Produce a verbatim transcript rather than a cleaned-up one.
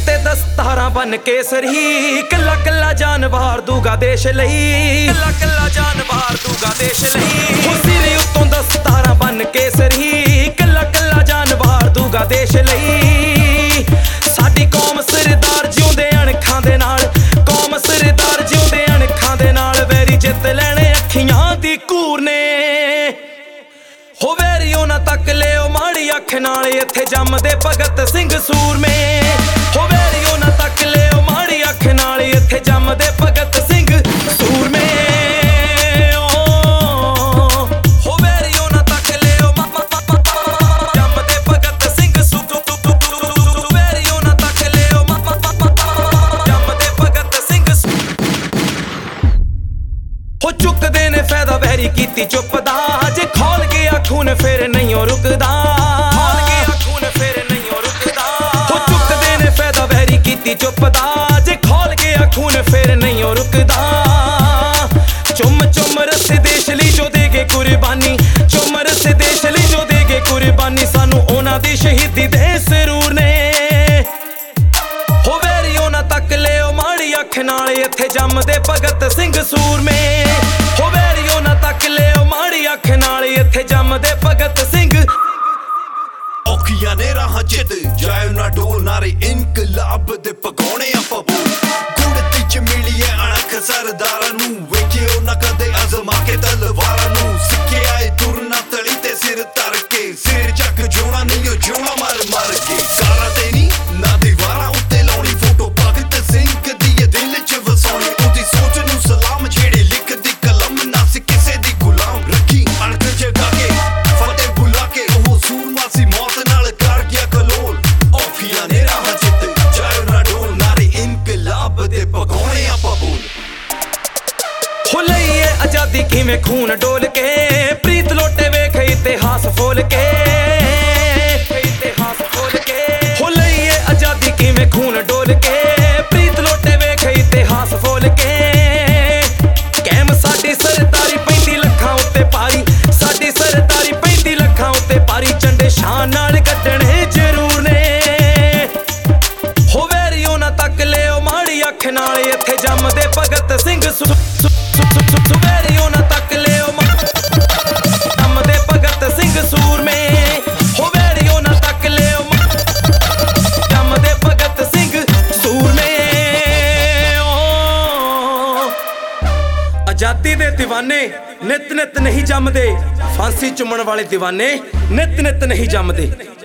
उत्ते दस्तारां बन केसरी, कल्ला कल्ला जान वार दूगा देश लई, कल्ला कल्ला जान वार दूगा देश लई। हो सिरे उत्तों दस्तारां बन केसरी, कल्ला कल्ला जान वार दूगा देश लई। साडी कौम सरदार जिउंदे अणखां दे नाल, कौम सरदार जिउंदे अणखां दे नाल, वैरी जित लैणे अखियां दी कूर ने। हो वैरी उन्हां तक लिओ माड़ी अख नाल, इत्थे जम्मदे भगत सिंह सूरमे। हो वैरी उन्हां तक लिओ माड़ी अख नाल, इत्थे जम्मदे भगत सिंह सूरमे। हो वैरी उन्हां तक लिओ जम्मदे भगत सिंह सूरमे, वैरी उन्हां तक लिओ जम्मदे भगत सिंह। हो चुकदे ने फायदा वैरी कीती चुप दा, जे खोल गया खून फिर नहीं हो रुकदा, खोल गया खून फिर नहीं हो रुकदा। हो चुकदे ने फायदा वैरी कीती चुप दा, जे खोल गया खून फिर नहीं हो रुकदा। चुम चुम रस देश लई जो देगे कुर्बानी, चुम रस देश लई जो देगे कुर्बानी, सानू उन्हां दी शहीदी दे सरूर ने। हो वैरी उन्हां तक लिओ माड़ी अख नाल, इत्थे जम्मदे भगत सिंह सूरमे। हो वैरी उन्हां तक लिओ माड़ी अख नाल, इत्थे जम्मदे भगत सिंह। औखियां ने राहां जित जाए ना डोल, नारे इनकलाब दे पगाउणे आपां बोल। गुड़ती च मिलिए अणख सरदारां नूं, वेखे उन्हां कदे अज़मा के तलवारां नूं। सिक्खे आए तुरना तली ते सिर धर के, सिर चक जोड़ा नहीं जोड़ा मर मर के। सारा ते नी ना दीवारां उत्ते लाउणी फोटो, भगत सिंह दी दिल च वसाउणी। ओदी सोच नूं सलाम जेड़े लिखदी कलम, ना सी किसे दी गुलाम। रखी अणख जगा के फतेह बुला के, ओह सूरमा सी मौत नाल कर गया कलोल। औखियां ने राहां जित जाए ना डोल, नारे इनकलाब दे पगाउणे आपां बोल। हो लईए आजादी किवें खून डोल के, प्रीत लोटे वेख इतिहास फोल के, इतिहास फोल के। हो लईए आजादी किवें खून डोल के, प्रीत लोटे वेख इतिहास फोल के। कैम साडी सरदारी पैंती लखां उत्ते पारी, साडी सरदारी पैंती लखां उत्ते पारी, झंडे शान नाल कड्डणे जरूर ने। हो वैरी उन्हां तक लिओ माड़ी अख नाल, इत्थे जम्मदे भगत सिंह सू वैरी उन्हां तक लिओ जम्मदे भगत सिंह सूरमे। हो वैरी उन्हां तक लिओ जम्मदे भगत सिंह सूरमे। आजादी दे दीवाने नित नित नहीं जमदे, फांसी चुमण वाले दीवाने नित नित नहीं जमदे।